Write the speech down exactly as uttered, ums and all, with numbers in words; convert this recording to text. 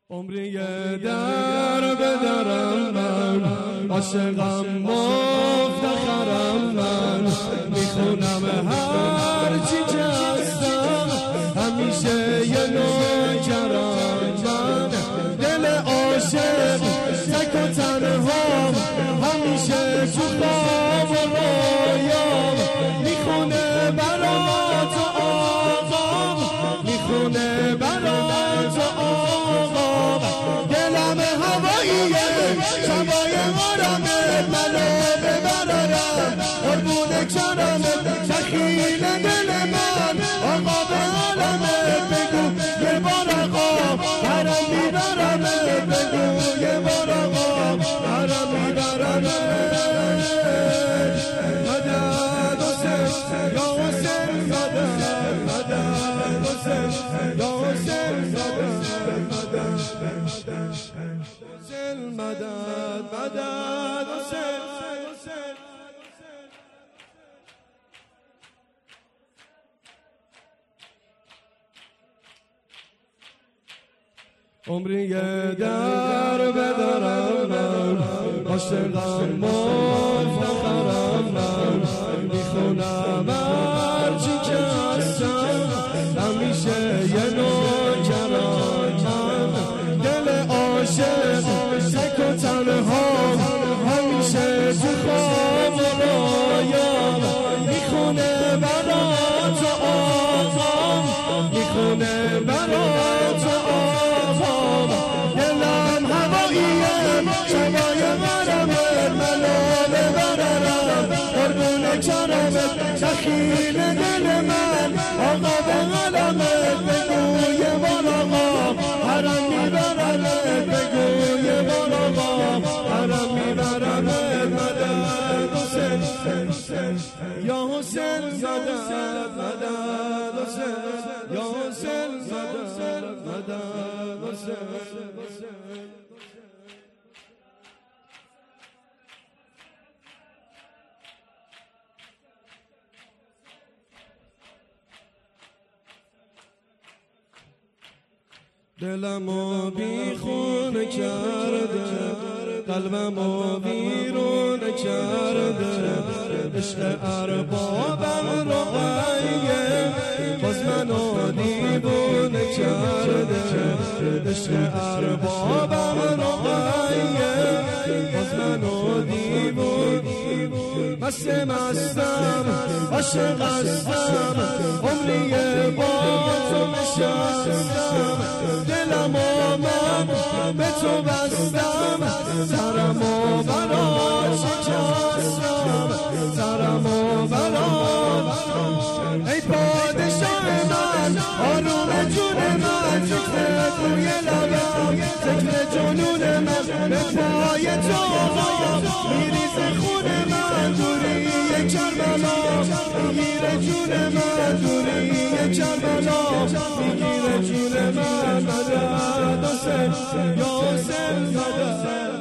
عمری در بدرم من، عاشقم مفتخرم من، میخونم هر چی که هستم، همیشه یه نوکرم من، دل عاشق تک و تنهام، همیشه تو خواب و رویام، میخونه برات آقام، میخونه برات آقام، دلم هواییه شبای آرامه، منو ببرارم قربون کرمت، دخیل دل من آقا به عالمه، بگو یه بار آقا برم میبرمه، بگو یه بار آقا برم میبرمه. مدد حسین یا حسین مدد، مدد حسین یا حسین مدد، حسین مدد، مدد حسین. عمری در بدرم من، عاشقم مفتخرم من، میخونم هر چی که هستم، همیشه یه نوکرم من، دل عاشق تک و تنهام، همیشه تو خواب و رویام، میخونه برات آقام، میخونه برات آقام، دلم هواییه شبای مرمه، منو ببرم قربون کرمت، دخیل دل من آقا به عالمه، بگو یه بار آقا حرم میبرمه، بگو یه بار آقا حرم میبرمه. مدد حسین یا حسین مدد، مدد حسین یا حسین مدد، مدد حسین. دلمو بی خونه کرده، قلبمو بیرون کرده، عشق اربابم رقیه باز منو دیوونه کرده، عشق اربابم رقیه باز منو دیوونه، مست مستم عاشق هستم، عمری با تو نشستم، دلمو من به تو بستم، سرمو برات شکستم، سرمو برات. ای پادشاه من آروم جون من، ذکرت روی لبم ذکر جنون من، به پای تو میریزه خون من، دوری کربلا میگیره جون من، دوری کربلا میگیره جون من. مدد حسین یا حسین مدد.